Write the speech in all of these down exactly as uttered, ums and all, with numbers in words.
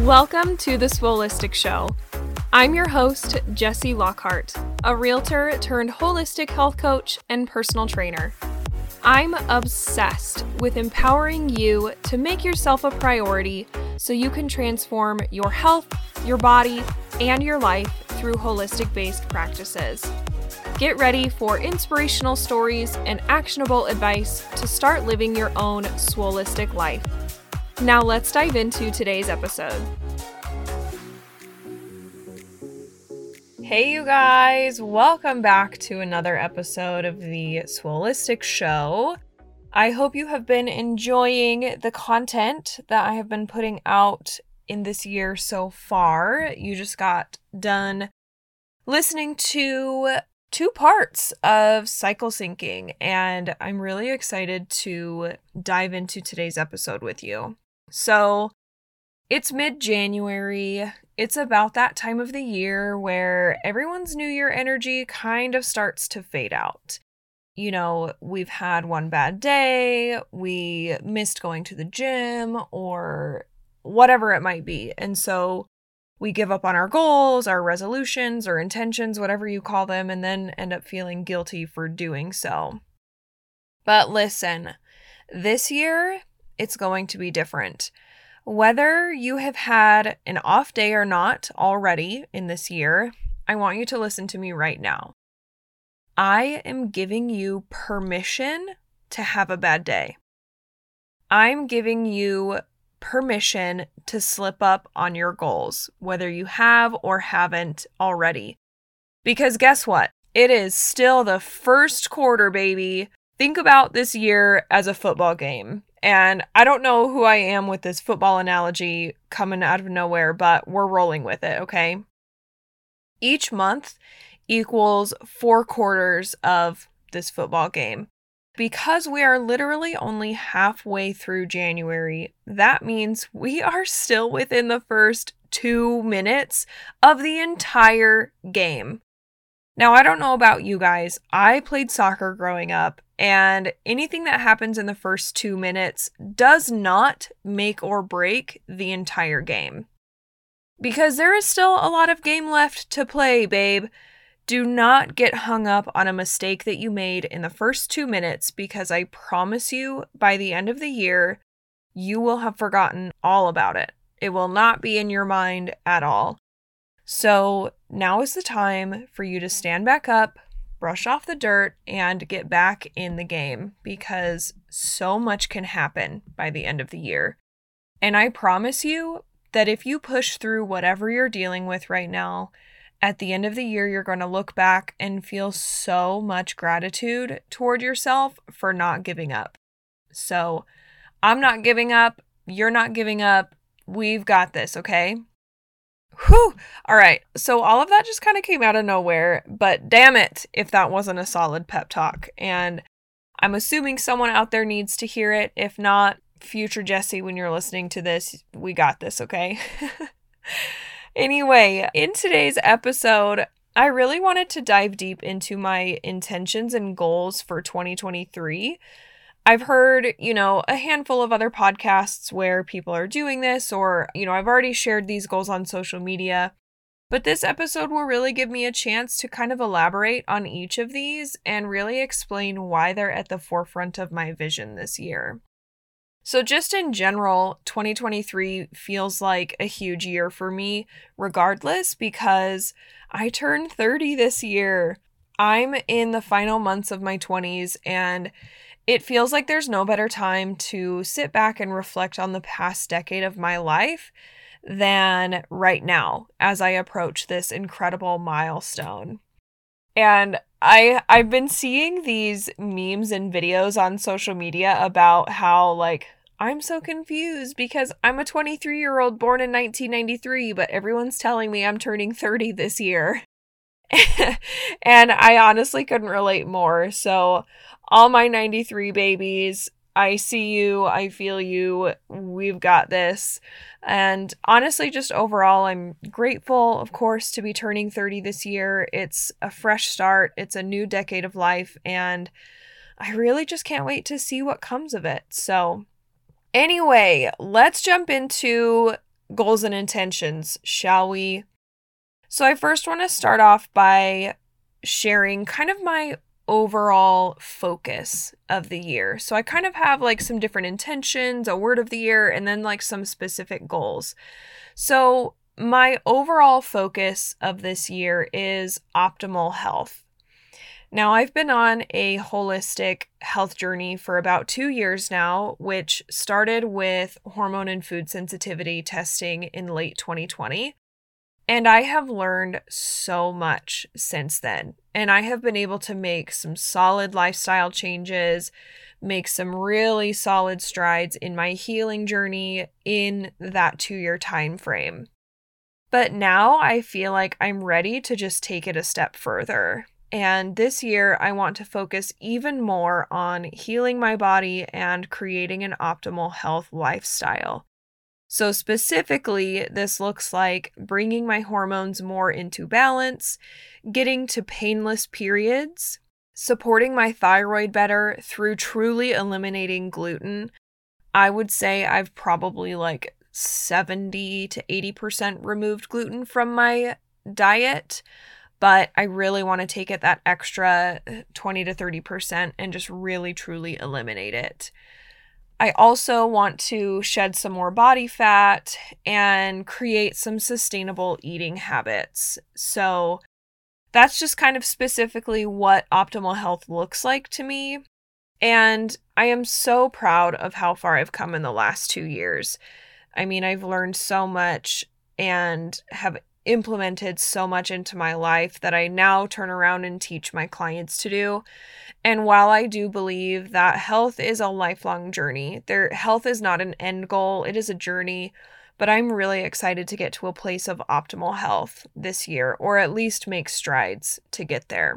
Welcome to the Swolistic Show. I'm your host, Jessie Lockhart, a realtor turned holistic health coach and personal trainer. I'm obsessed with empowering you to make yourself a priority so you can transform your health, your body, and your life through holistic-based practices. Get ready for inspirational stories and actionable advice to start living your own Swolistic life. Now let's dive into today's episode. Hey you guys, welcome back to another episode of the Swolistic Show. I hope you have been enjoying the content that I have been putting out in this year so far. You just got done listening to two parts of cycle syncing, and I'm really excited to dive into today's episode with you. So, it's mid-January. It's about that time of the year where everyone's New Year energy kind of starts to fade out. You know, we've had one bad day, we missed going to the gym, or whatever it might be. And so we give up on our goals, our resolutions, or intentions, whatever you call them, and then end up feeling guilty for doing so. But listen, this year, it's going to be different. Whether you have had an off day or not already in this year, I want you to listen to me right now. I am giving you permission to have a bad day. I'm giving you permission to slip up on your goals, whether you have or haven't already. Because guess what? It is still the first quarter, baby. Think about this year as a football game. And I don't know who I am with this football analogy coming out of nowhere, but we're rolling with it, okay? Each month equals four quarters of this football game. Because we are literally only halfway through January, that means we are still within the first two minutes of the entire game. Now, I don't know about you guys. I played soccer growing up, and anything that happens in the first two minutes does not make or break the entire game. Because there is still a lot of game left to play, babe. Do not get hung up on a mistake that you made in the first two minutes, because I promise you, by the end of the year, you will have forgotten all about it. It will not be in your mind at all. So now is the time for you to stand back up, brush off the dirt, and get back in the game, because so much can happen by the end of the year. And I promise you that if you push through whatever you're dealing with right now, at the end of the year, you're going to look back and feel so much gratitude toward yourself for not giving up. So I'm not giving up. You're not giving up. We've got this, okay? Whew. All right. So all of that just kind of came out of nowhere, but damn it if that wasn't a solid pep talk. And I'm assuming someone out there needs to hear it. If not, future Jessie, when you're listening to this, we got this, okay? Anyway, in today's episode, I really wanted to dive deep into my intentions and goals for twenty twenty-three. I've heard, you know, a handful of other podcasts where people are doing this, or, you know, I've already shared these goals on social media, but this episode will really give me a chance to kind of elaborate on each of these and really explain why they're at the forefront of my vision this year. So just in general, twenty twenty-three feels like a huge year for me regardless, because I turned thirty this year. I'm in the final months of my twenties, and it feels like there's no better time to sit back and reflect on the past decade of my life than right now as I approach this incredible milestone. And I, I've been seeing these memes and videos on social media about how, like, I'm so confused because I'm a twenty-three-year-old born in nineteen ninety-three, but everyone's telling me I'm turning thirty this year. And I honestly couldn't relate more. So all my ninety-three babies, I see you, I feel you, we've got this. And honestly, just overall, I'm grateful, of course, to be turning thirty this year. It's a fresh start. It's a new decade of life. And I really just can't wait to see what comes of it. So anyway, let's jump into goals and intentions, shall we? So I first want to start off by sharing kind of my overall focus of the year. So I kind of have like some different intentions, a word of the year, and then like some specific goals. So my overall focus of this year is optimal health. Now, I've been on a holistic health journey for about two years now, which started with hormone and food sensitivity testing in late twenty twenty. And I have learned so much since then. And I have been able to make some solid lifestyle changes, make some really solid strides in my healing journey in that two-year time frame. But now I feel like I'm ready to just take it a step further. And this year, I want to focus even more on healing my body and creating an optimal health lifestyle. So specifically, this looks like bringing my hormones more into balance, getting to painless periods, supporting my thyroid better through truly eliminating gluten. I would say I've probably like seventy to eighty percent removed gluten from my diet, but I really want to take it that extra twenty to thirty percent and just really truly eliminate it. I also want to shed some more body fat and create some sustainable eating habits. So that's just kind of specifically what optimal health looks like to me. And I am so proud of how far I've come in the last two years. I mean, I've learned so much and have implemented so much into my life that I now turn around and teach my clients to do. And while I do believe that health is a lifelong journey, their health is not an end goal, it is a journey, but I'm really excited to get to a place of optimal health this year, or at least make strides to get there.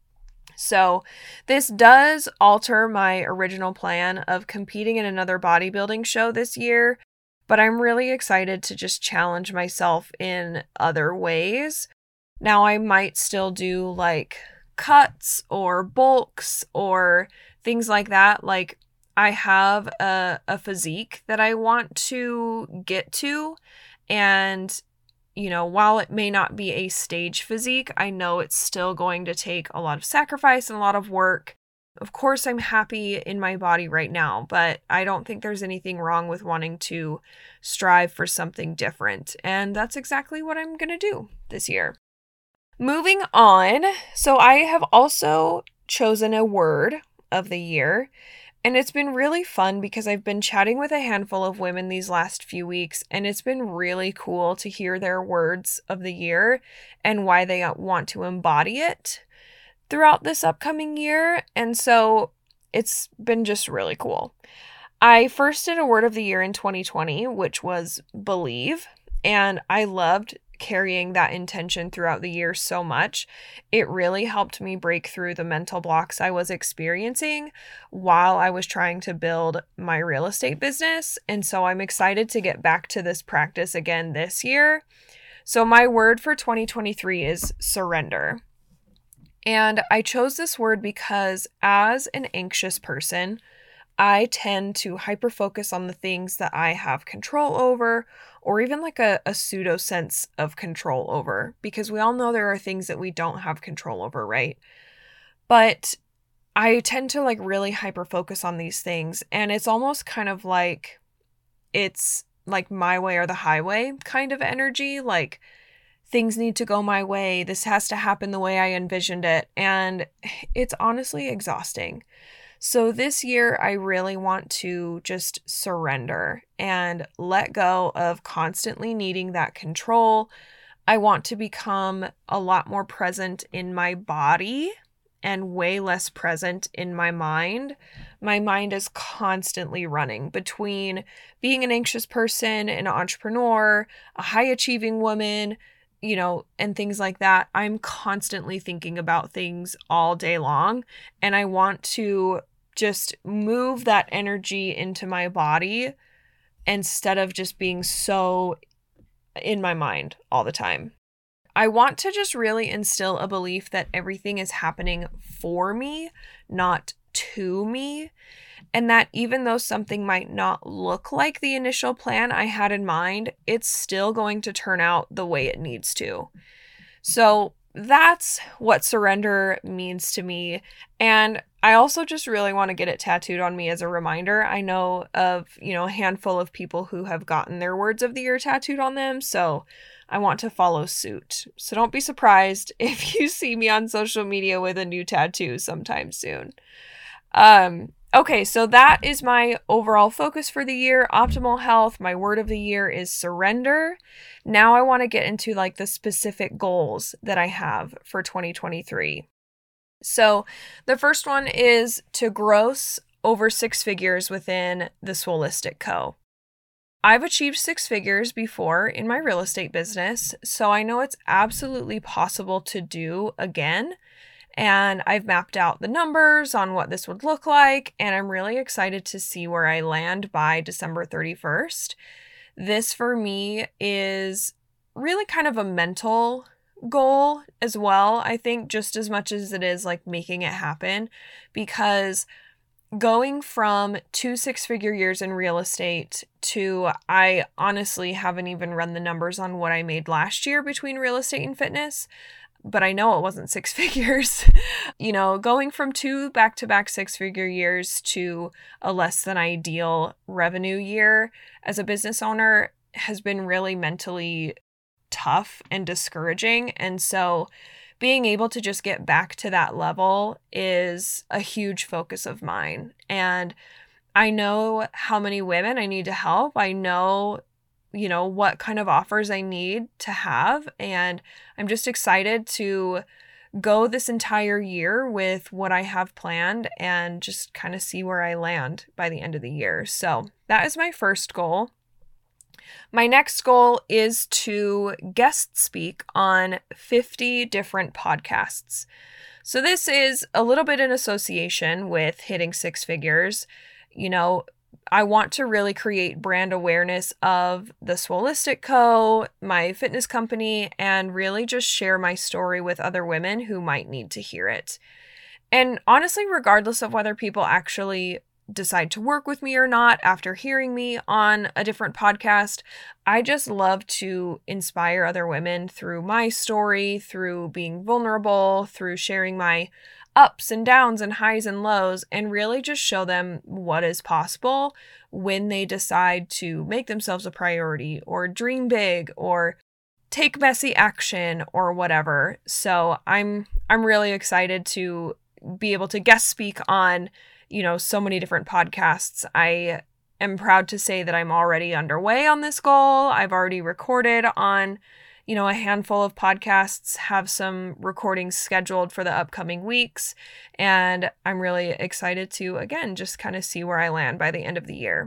So this does alter my original plan of competing in another bodybuilding show this year, but I'm really excited to just challenge myself in other ways. Now, I might still do like cuts or bulks or things like that. Like I have a, a physique that I want to get to. And, you know, while it may not be a stage physique, I know it's still going to take a lot of sacrifice and a lot of work. Of course, I'm happy in my body right now, but I don't think there's anything wrong with wanting to strive for something different. And that's exactly what I'm going to do this year. Moving on, so I have also chosen a word of the year, and it's been really fun because I've been chatting with a handful of women these last few weeks, and it's been really cool to hear their words of the year and why they want to embody it throughout this upcoming year, and so it's been just really cool. I first did a word of the year in twenty twenty, which was believe, and I loved carrying that intention throughout the year so much. It really helped me break through the mental blocks I was experiencing while I was trying to build my real estate business, and so I'm excited to get back to this practice again this year. So my word for twenty twenty-three is surrender. And I chose this word because as an anxious person, I tend to hyper-focus on the things that I have control over, or even like a, a pseudo sense of control over, because we all know there are things that we don't have control over, right? But I tend to like really hyper-focus on these things, and it's almost kind of like it's like my way or the highway kind of energy, like things need to go my way. This has to happen the way I envisioned it. And it's honestly exhausting. So this year, I really want to just surrender and let go of constantly needing that control. I want to become a lot more present in my body and way less present in my mind. My mind is constantly running between being an anxious person, an entrepreneur, a high-achieving woman, you know, and things like that. I'm constantly thinking about things all day long, and I want to just move that energy into my body instead of just being so in my mind all the time. I want to just really instill a belief that everything is happening for me, not to me, and that even though something might not look like the initial plan I had in mind, it's still going to turn out the way it needs to. So that's what surrender means to me. And I also just really want to get it tattooed on me as a reminder. I know of, you know, a handful of people who have gotten their words of the year tattooed on them. So I want to follow suit. So don't be surprised if you see me on social media with a new tattoo sometime soon. Um, okay, so that is my overall focus for the year, optimal health. My word of the year is surrender. Now I want to get into like the specific goals that I have for twenty twenty-three. So the first one is to gross over six figures within the Swolistic Co. I've achieved six figures before in my real estate business, so I know it's absolutely possible to do again. And I've mapped out the numbers on what this would look like, and I'm really excited to see where I land by December thirty-first. This for me is really kind of a mental goal as well, I think, just as much as it is like making it happen, because going from two six-figure years in real estate to, I honestly haven't even run the numbers on what I made last year between real estate and fitness, but I know it wasn't six figures. You know, going from two back-to-back six-figure years to a less than ideal revenue year as a business owner has been really mentally tough and discouraging. And so being able to just get back to that level is a huge focus of mine. And I know how many women I need to help. I know, you know, what kind of offers I need to have. And I'm just excited to go this entire year with what I have planned and just kind of see where I land by the end of the year. So that is my first goal. My next goal is to guest speak on fifty different podcasts. So this is a little bit in association with hitting six figures. You know, I want to really create brand awareness of the Swolistic Co., my fitness company, and really just share my story with other women who might need to hear it. And honestly, regardless of whether people actually decide to work with me or not after hearing me on a different podcast, I just love to inspire other women through my story, through being vulnerable, through sharing my ups and downs and highs and lows, and really just show them what is possible when they decide to make themselves a priority or dream big or take messy action or whatever. So I'm I'm really excited to be able to guest speak on, you know, so many different podcasts. I am proud to say that I'm already underway on this goal. I've already recorded on, you know, a handful of podcasts, have some recordings scheduled for the upcoming weeks, and I'm really excited to, again, just kind of see where I land by the end of the year.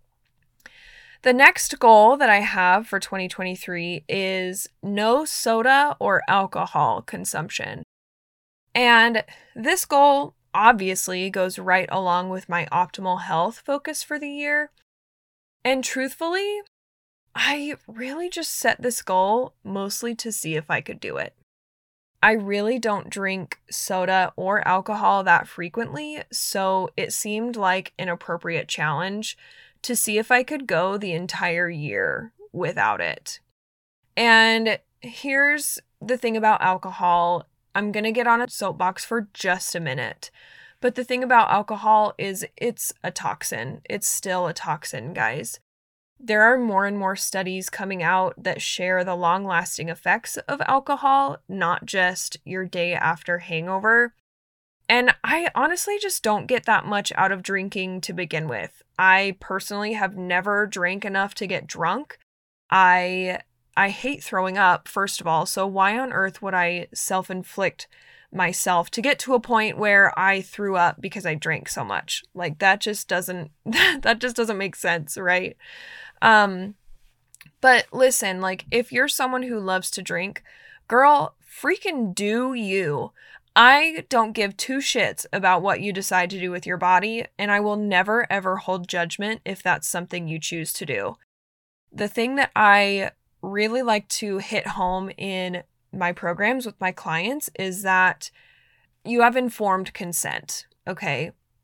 The next goal that I have for twenty twenty-three is no soda or alcohol consumption. And this goal obviously goes right along with my optimal health focus for the year. And truthfully, I really just set this goal mostly to see if I could do it. I really don't drink soda or alcohol that frequently, so it seemed like an appropriate challenge to see if I could go the entire year without it. And here's the thing about alcohol. I'm going to get on a soapbox for just a minute. But the thing about alcohol is it's a toxin. It's still a toxin, guys. There are more and more studies coming out that share the long-lasting effects of alcohol, not just your day after hangover. And I honestly just don't get that much out of drinking to begin with. I personally have never drank enough to get drunk. I I hate throwing up, first of all, so why on earth would I self-inflict myself to get to a point where I threw up because I drank so much? Like, that just doesn't that just doesn't make sense, right? Um but listen, like, if you're someone who loves to drink, girl, freaking do you. I don't give two shits about what you decide to do with your body, and I will never ever hold judgment if that's something you choose to do. The thing that I really like to hit home in my programs with my clients is that you have informed consent, okay?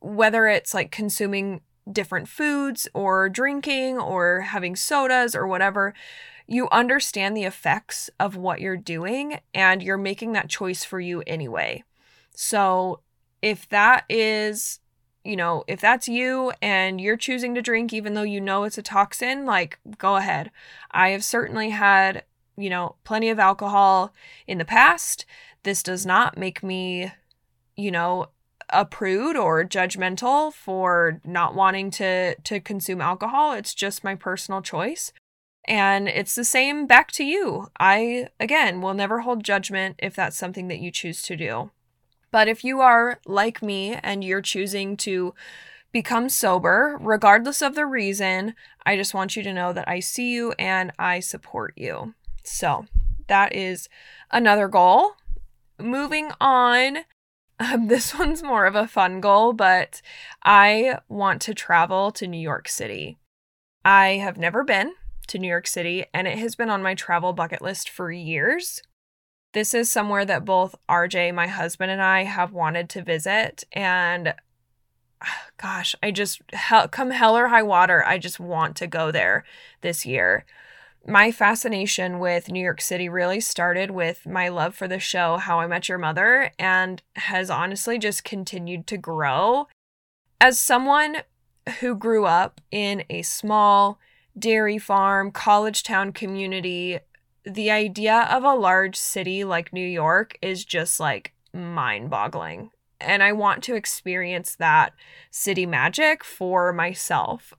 whether it's like consuming different foods or drinking or having sodas or whatever, you understand the effects of what you're doing and you're making that choice for you anyway. So if that is, you know, if that's you and you're choosing to drink even though you know it's a toxin, like, go ahead. I have certainly had, you know, plenty of alcohol in the past. This does not make me, you know, a prude or judgmental for not wanting to to consume alcohol. It's just my personal choice. And it's the same back to you. I, again, will never hold judgment if that's something that you choose to do. But if you are like me and you're choosing to become sober, regardless of the reason, I just want you to know that I see you and I support you. So that is another goal. Moving on, um, this one's more of a fun goal, but I want to travel to New York City. I have never been to New York City, and it has been on my travel bucket list for years. This is somewhere that both R J, my husband, and I have wanted to visit, and gosh, I just, hell, come hell or high water, I just want to go there this year. My fascination with New York City really started with my love for the show How I Met Your Mother, and has honestly just continued to grow. As someone who grew up in a small dairy farm, college town community, the idea of a large city like New York is just like mind-boggling. And I want to experience that city magic for myself.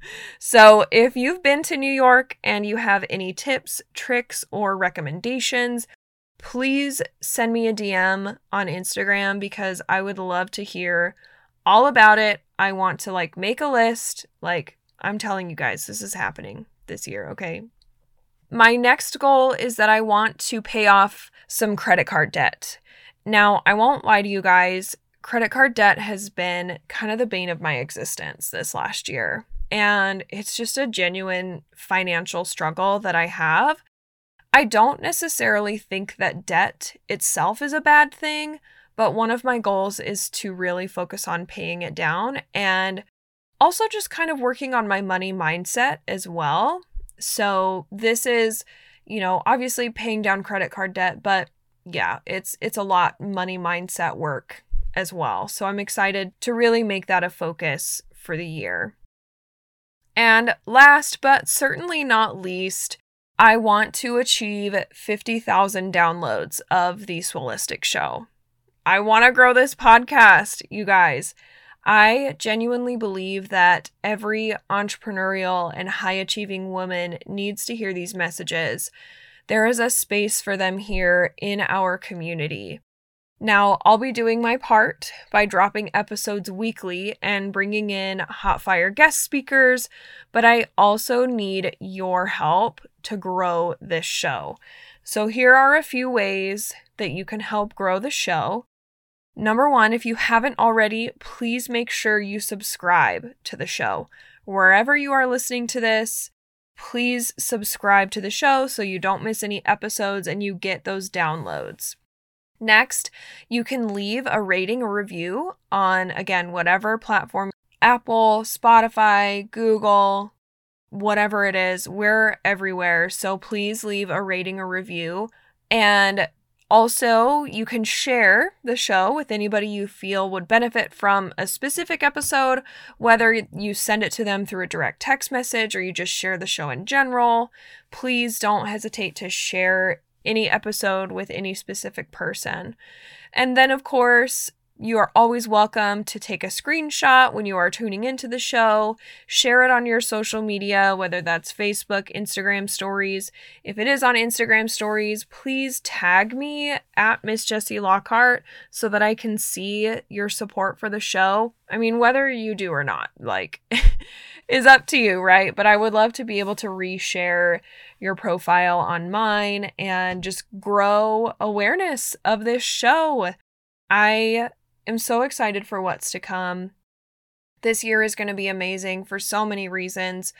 So if you've been to New York and you have any tips, tricks, or recommendations, please send me a D M on Instagram because I would love to hear all about it. I want to like make a list. Like, I'm telling you guys, this is happening this year, okay? My next goal is that I want to pay off some credit card debt. Now, I won't lie to you guys, credit card debt has been kind of the bane of my existence this last year. And it's just a genuine financial struggle that I have. I don't necessarily think that debt itself is a bad thing, but one of my goals is to really focus on paying it down and also just kind of working on my money mindset as well. So this is, you know, obviously paying down credit card debt, but yeah, it's it's a lot money mindset work as well. So I'm excited to really make that a focus for the year. And last but certainly not least, I want to achieve fifty thousand downloads of the Swolistic Show. I want to grow this podcast, you guys. I genuinely believe that every entrepreneurial and high-achieving woman needs to hear these messages. There is a space for them here in our community. Now, I'll be doing my part by dropping episodes weekly and bringing in hot fire guest speakers, but I also need your help to grow this show. So here are a few ways that you can help grow the show. Number one, if you haven't already, please make sure you subscribe to the show. Wherever you are listening to this, please subscribe to the show so you don't miss any episodes and you get those downloads. Next, you can leave a rating or review on, again, whatever platform, Apple, Spotify, Google, whatever it is, we're everywhere. So please leave a rating or review. And also, you can share the show with anybody you feel would benefit from a specific episode, whether you send it to them through a direct text message or you just share the show in general. Please don't hesitate to share any episode with any specific person. And then, of course, you are always welcome to take a screenshot when you are tuning into the show, share it on your social media, whether that's Facebook, Instagram stories. If it is on Instagram stories, please tag me at Miss Jessie Lockhart so that I can see your support for the show. I mean, whether you do or not, like, is up to you, right? But I would love to be able to reshare your profile on mine and just grow awareness of this show. I am so excited for what's to come. This year is going to be amazing for so many reasons.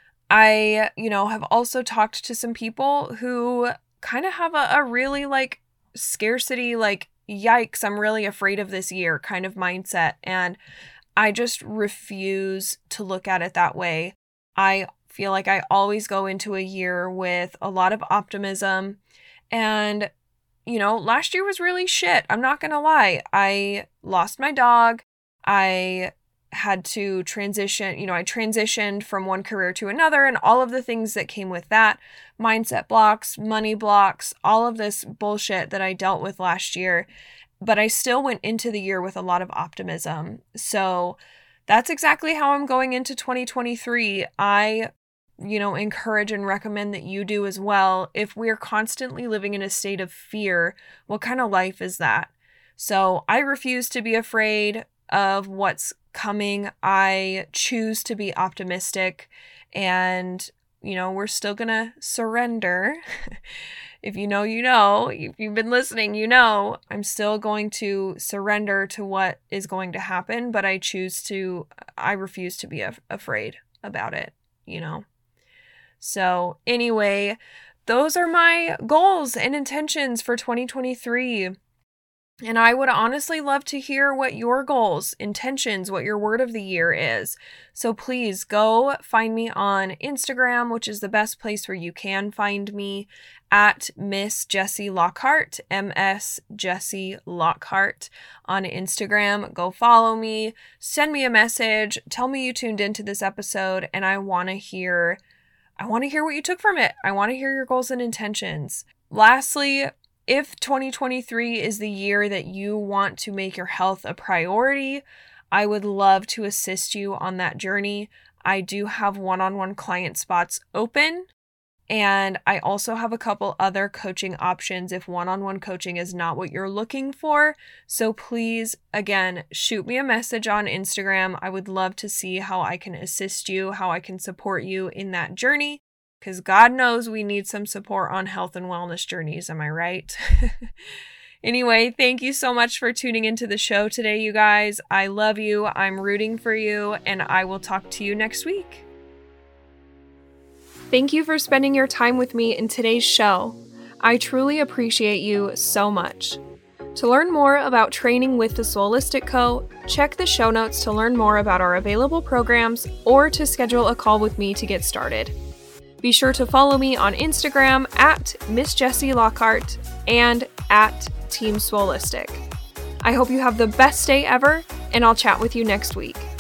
I, you know, have also talked to some people who kind of have a, a really like scarcity, like, yikes, I'm really afraid of this year kind of mindset. And I just refuse to look at it that way. I feel like I always go into a year with a lot of optimism, and you know, last year was really shit. I'm not going to lie. I lost my dog. I had to transition, you know, I transitioned from one career to another and all of the things that came with that, mindset blocks, money blocks, all of this bullshit that I dealt with last year. But I still went into the year with a lot of optimism. So that's exactly how I'm going into twenty twenty-three. I, you know, encourage and recommend that you do as well. If we're constantly living in a state of fear, what kind of life is that? So I refuse to be afraid of what's coming. I choose to be optimistic, and, you know, we're still gonna surrender. If you know, you know, if you've been listening, you know, I'm still going to surrender to what is going to happen, but I choose to, I refuse to be af- afraid about it, you know? So anyway, those are my goals and intentions for twenty twenty-three. And I would honestly love to hear what your goals, intentions, what your word of the year is. So please go find me on Instagram, which is the best place where you can find me, at Miss Jessie Lockhart, M S Jessie Lockhart on Instagram. Go follow me, send me a message, tell me you tuned into this episode, and I want to hear, I want to hear what you took from it. I want to hear your goals and intentions. Lastly, if twenty twenty-three is the year that you want to make your health a priority, I would love to assist you on that journey. I do have one-on-one client spots open, and I also have a couple other coaching options if one-on-one coaching is not what you're looking for. So please, again, shoot me a message on Instagram. I would love to see how I can assist you, how I can support you in that journey. Because God knows we need some support on health and wellness journeys, am I right? Anyway, thank you so much for tuning into the show today, you guys. I love you, I'm rooting for you, and I will talk to you next week. Thank you for spending your time with me in today's show. I truly appreciate you so much. To learn more about training with the Soulistic Co., check the show notes to learn more about our available programs or to schedule a call with me to get started. Be sure to follow me on Instagram at Miss Jessie Lockhart and at Team Soulistic. I hope you have the best day ever, and I'll chat with you next week.